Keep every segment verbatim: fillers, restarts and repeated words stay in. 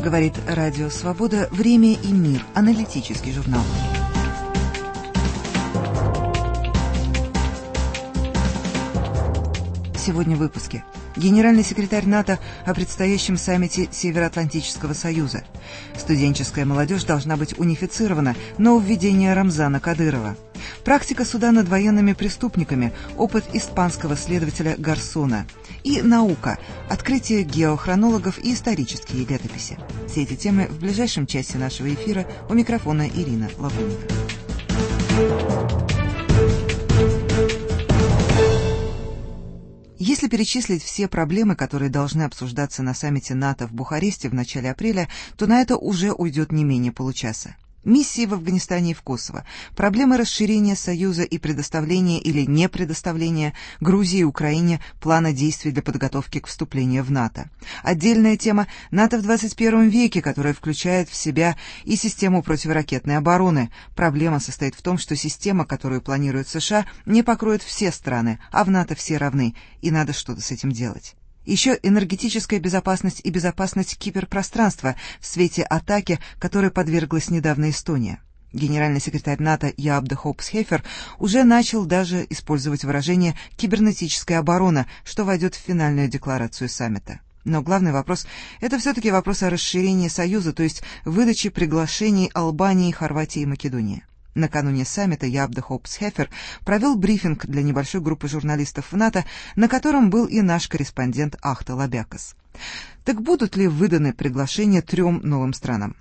Говорит Радио Свобода. Время и мир. Аналитический журнал. Сегодня в выпуске. Генеральный секретарь НАТО о предстоящем саммите Североатлантического союза. Студенческая молодежь должна быть унифицирована. Нововведение Рамзана Кадырова. Практика суда над военными преступниками. Опыт испанского следователя Гарсона. И наука. Открытие геохронологов и исторические летописи. Все эти темы в ближайшем часе нашего эфира. У микрофона Ирина Лаврунина. Если перечислить все проблемы, которые должны обсуждаться на саммите НАТО в Бухаресте в начале апреля, то на это уже уйдет не менее получаса. Миссии в Афганистане и в Косово, проблемы расширения Союза и предоставления или не предоставления Грузии и Украине плана действий для подготовки к вступлению в НАТО. Отдельная тема НАТО в двадцать первом веке, которая включает в себя и систему противоракетной обороны. Проблема состоит в том, что система, которую планирует США, не покроет все страны, а в НАТО все равны, и надо что-то с этим делать. Еще энергетическая безопасность и безопасность киберпространства в свете атаки, которой подверглась недавно Эстония. Генеральный секретарь НАТО Яап де Хоop Схефер уже начал даже использовать выражение «кибернетическая оборона», что войдет в финальную декларацию саммита. Но главный вопрос – это все-таки вопрос о расширении Союза, то есть выдаче приглашений Албании, Хорватии и Македонии. Накануне саммита Яап де Хоop Схефер провел брифинг для небольшой группы журналистов в НАТО, на котором был и наш корреспондент Ахта Лабякас. Так будут ли выданы приглашения трем новым странам?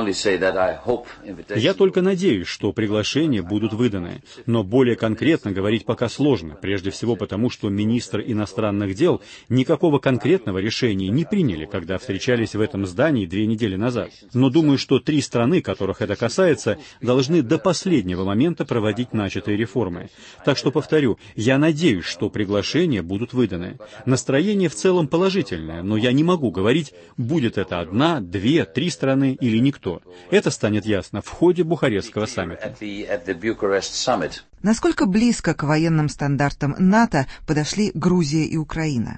Я только надеюсь, что приглашения будут выданы, но более конкретно говорить пока сложно, прежде всего потому, что министр иностранных дел никакого конкретного решения не приняли, когда встречались в этом здании две недели назад. Но думаю, что три страны, которых это касается, должны до последнего момента проводить начатые реформы. Так что, повторю, я надеюсь, что приглашения будут выданы. Настроение в целом положительное, но я не могу говорить, будет это одна, две, три страны или никто. Это станет ясно в ходе Бухарестского саммита. Насколько близко к военным стандартам НАТО подошли Грузия и Украина?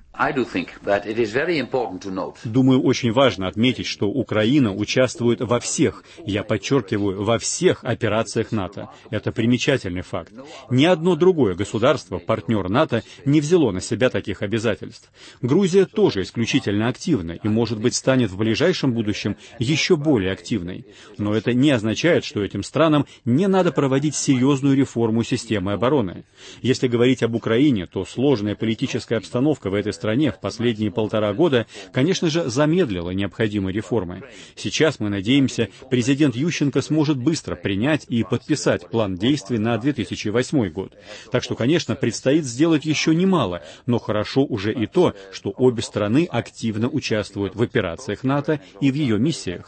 Думаю, очень важно отметить, что Украина участвует во всех, я подчеркиваю, во всех операциях НАТО. Это примечательный факт. Ни одно другое государство, партнер НАТО, не взяло на себя таких обязательств. Грузия тоже исключительно активна и, может быть, станет в ближайшем будущем еще более активной. Но это не означает, что этим странам не надо проводить серьезную реформу системы обороны. Если говорить об Украине, то сложная политическая обстановка в этой стране в последние полтора года, конечно же, замедлила необходимые реформы. Сейчас, мы надеемся, президент Ющенко сможет быстро принять и подписать план действий на две тысячи восьмой год. Так что, конечно, предстоит сделать еще немало, но хорошо уже и то, что обе страны активно участвуют в операциях НАТО и в ее миссиях.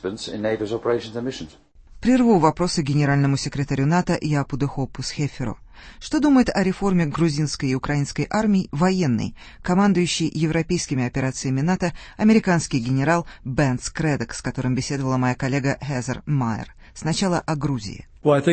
Прерву вопросы генеральному секретарю НАТО Яапу де Хоопу Схеферу. Что думает о реформе грузинской и украинской армий военный, командующий европейскими операциями НАТО американский генерал Бенс Кредок, с которым беседовала моя коллега Хезер Майер. Сначала о Грузии.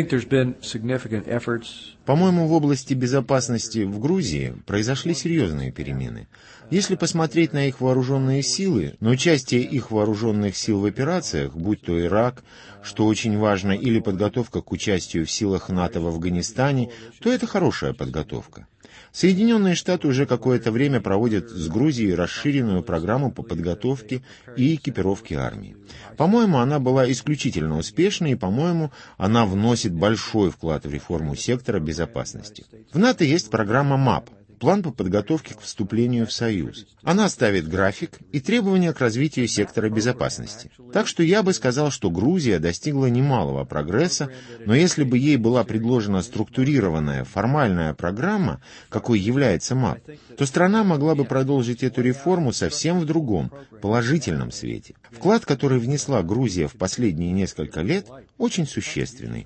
По-моему, в области безопасности в Грузии произошли серьезные перемены. Если посмотреть на их вооруженные силы, на участие их вооруженных сил в операциях, будь то Ирак, что очень важно, или подготовка к участию в силах НАТО в Афганистане, то это хорошая подготовка. Соединенные Штаты уже какое-то время проводят с Грузией расширенную программу по подготовке и экипировке армии. По-моему, она была исключительно успешной, и, по-моему, она вносит большой вклад в реформу сектора безопасности. В НАТО есть программа МАП. План по подготовке к вступлению в Союз. Она ставит график и требования к развитию сектора безопасности. Так что я бы сказал, что Грузия достигла немалого прогресса, но если бы ей была предложена структурированная, формальная программа, какой является МАП, то страна могла бы продолжить эту реформу совсем в другом, положительном свете. Вклад, который внесла Грузия в последние несколько лет, очень существенный.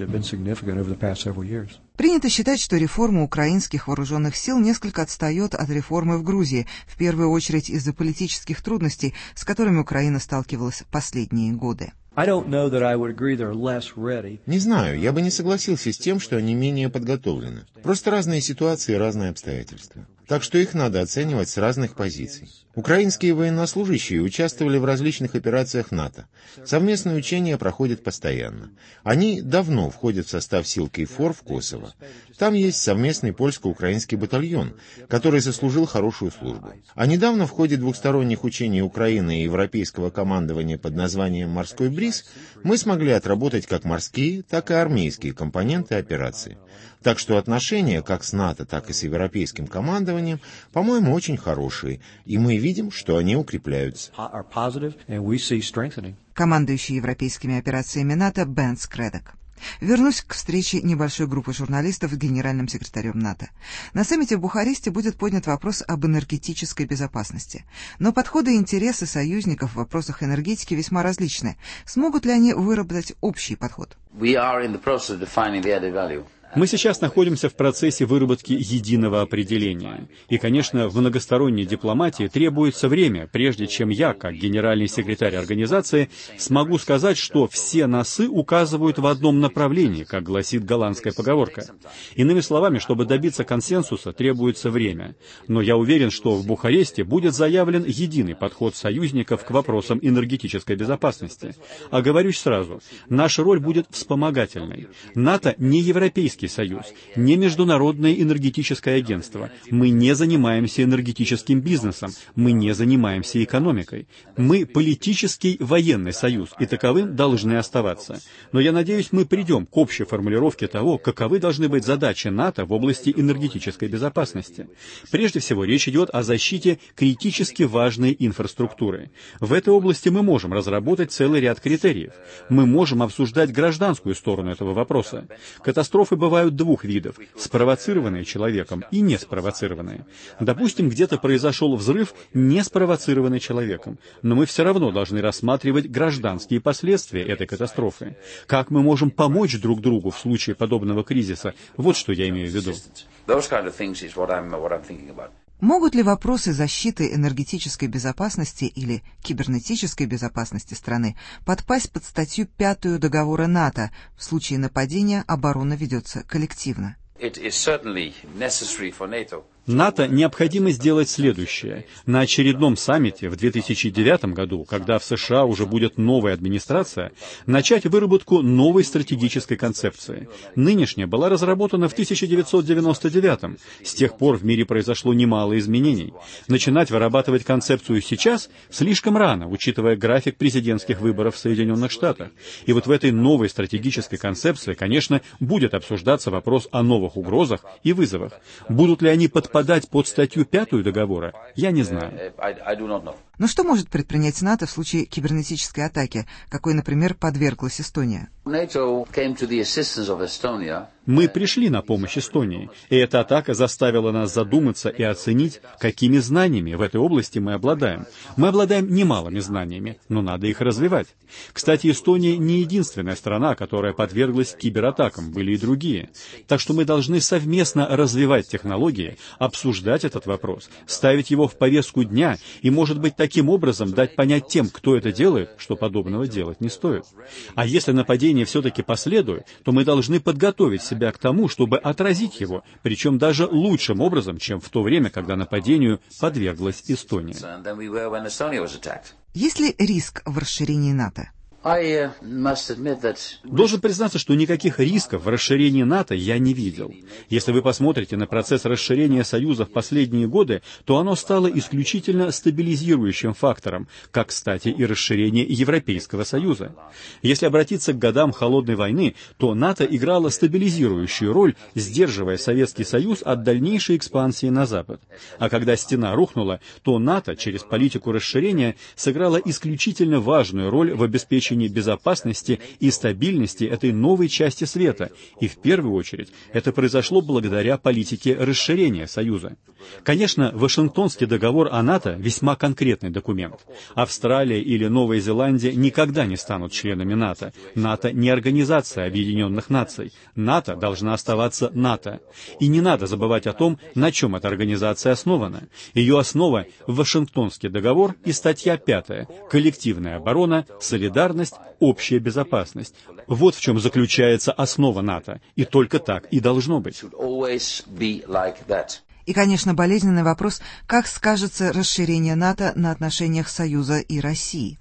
Принято считать, что реформа украинских вооруженных сил несколько отстает от реформы в Грузии, в первую очередь из-за политических трудностей, с которыми Украина сталкивалась последние годы. Не знаю, я бы не согласился с тем, что они менее подготовлены. Просто разные ситуации и разные обстоятельства. так что их надо оценивать с разных позиций. Украинские военнослужащие участвовали в различных операциях НАТО. Совместные учения проходят постоянно. Они давно входят в состав сил КФОР в Косово. Там есть совместный польско-украинский батальон, который заслужил хорошую службу. А недавно в ходе двухсторонних учений Украины и европейского командования под названием «Морской бриз» мы смогли отработать как морские, так и армейские компоненты операции. Так что отношения как с НАТО, так и с европейским командованием, по-моему, очень хорошие, и мы видим, что они укрепляются. Командующий европейскими операциями НАТО Бен Скредок. Вернусь к встрече небольшой группы журналистов с генеральным секретарем НАТО. На саммите в Бухаресте будет поднят вопрос об энергетической безопасности. Но подходы и интересы союзников в вопросах энергетики весьма различны. Смогут ли они выработать общий подход? Мы сейчас находимся в процессе выработки единого определения. И, конечно, в многосторонней дипломатии требуется время, прежде чем я, как генеральный секретарь организации, смогу сказать, что все носы указывают в одном направлении, как гласит голландская поговорка. Иными словами, чтобы добиться консенсуса, требуется время. Но я уверен, что в Бухаресте будет заявлен единый подход союзников к вопросам энергетической безопасности. Оговорюсь сразу, наша роль будет вспомогательной. НАТО не европейский Союз, не Международное энергетическое агентство. Мы не занимаемся энергетическим бизнесом, мы не занимаемся экономикой. Мы политический военный союз, и таковым должны оставаться. Но я надеюсь, мы придем к общей формулировке того, каковы должны быть задачи НАТО в области энергетической безопасности. Прежде всего, речь идет о защите критически важной инфраструктуры. В этой области мы можем разработать целый ряд критериев. Мы можем обсуждать гражданскую сторону этого вопроса. Катастрофы бывают Бывают двух видов – спровоцированные человеком и не спровоцированные. Допустим, где-то произошел взрыв, не спровоцированный человеком, но мы все равно должны рассматривать гражданские последствия этой катастрофы. Как мы можем помочь друг другу в случае подобного кризиса? Вот что я имею в виду. Могут ли вопросы защиты энергетической безопасности или кибернетической безопасности страны подпасть под статью пятую договора НАТО? В случае нападения оборона ведется коллективно. НАТО необходимо сделать следующее. На очередном саммите в две тысячи девятом году, когда в США уже будет новая администрация, начать выработку новой стратегической концепции. Нынешняя была разработана в тысяча девятьсот девяносто девятом. С тех пор в мире произошло немало изменений. Начинать вырабатывать концепцию сейчас слишком рано, учитывая график президентских выборов в Соединенных Штатах. И вот в этой новой стратегической концепции, конечно, будет обсуждаться вопрос о новых угрозах и вызовах. Будут ли они подпадать под статью пятую договора, я не знаю. Но что может предпринять НАТО в случае кибернетической атаки, какой, например, подверглась Эстония? Мы пришли на помощь Эстонии, и эта атака заставила нас задуматься и оценить, какими знаниями в этой области мы обладаем. Мы обладаем немалыми знаниями, но надо их развивать. Кстати, Эстония не единственная страна, которая подверглась кибератакам, были и другие. Так что мы должны совместно развивать технологии, обсуждать этот вопрос, ставить его в повестку дня и, может быть, таким образом дать понять тем, кто это делает, что подобного делать не стоит. А если нападение все-таки последует, то мы должны подготовить себя к тому, чтобы отразить его, причем даже лучшим образом, чем в то время, когда нападению подверглась Эстония. Есть ли риск в расширении НАТО? Должен признаться, что никаких рисков в расширении НАТО я не видел. Если вы посмотрите на процесс расширения Союза в последние годы, то оно стало исключительно стабилизирующим фактором, как, кстати, и расширение Европейского Союза. Если обратиться к годам Холодной войны, то НАТО играло стабилизирующую роль, сдерживая Советский Союз от дальнейшей экспансии на Запад. А когда стена рухнула, то НАТО через политику расширения сыграло исключительно важную роль в обеспечении безопасности и стабильности этой новой части света, и в первую очередь это произошло благодаря политике расширения Союза. Конечно, Вашингтонский договор о НАТО весьма конкретный документ. Австралия или Новая Зеландия никогда не станут членами НАТО. НАТО не Организация Объединенных Наций. НАТО должна оставаться НАТО. И не надо забывать о том, на чем эта организация основана. Ее основа — Вашингтонский договор и статья пятая «Коллективная оборона, солидарность, общая безопасность». Вот в чем заключается основа НАТО. И только так и должно быть. И, конечно, болезненный вопрос, как скажется расширение НАТО на отношениях Союза и России.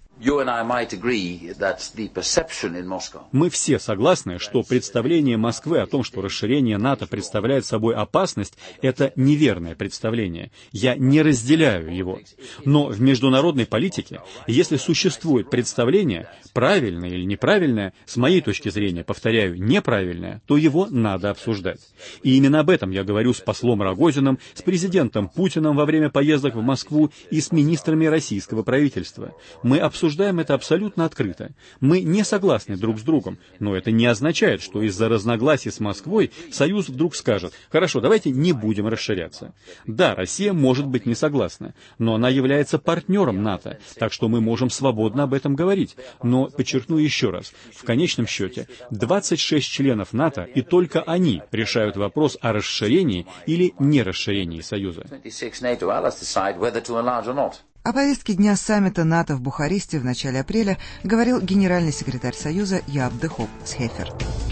Мы все согласны, что представление Москвы о том, что расширение НАТО представляет собой опасность, это неверное представление. Я не разделяю его. Но в международной политике, если существует представление, правильное или неправильное, с моей точки зрения, повторяю, неправильное, то его надо обсуждать. И именно об этом я говорю с послом Рогозиным, с президентом Путиным во время поездок в Москву и с министрами российского правительства. Мы обсуждаем Обсуждаем это абсолютно открыто. Мы не согласны друг с другом, но это не означает, что из-за разногласий с Москвой Союз вдруг скажет: «Хорошо, давайте не будем расширяться». Да, Россия может быть не согласна, но она является партнером НАТО, так что мы можем свободно об этом говорить. Но, подчеркну еще раз, в конечном счете, двадцать шесть членов НАТО, и только они решают вопрос о расширении или нерасширении Союза. О повестке дня саммита НАТО в Бухаресте в начале апреля говорил генеральный секретарь Союза Яап де Хоop Схефер.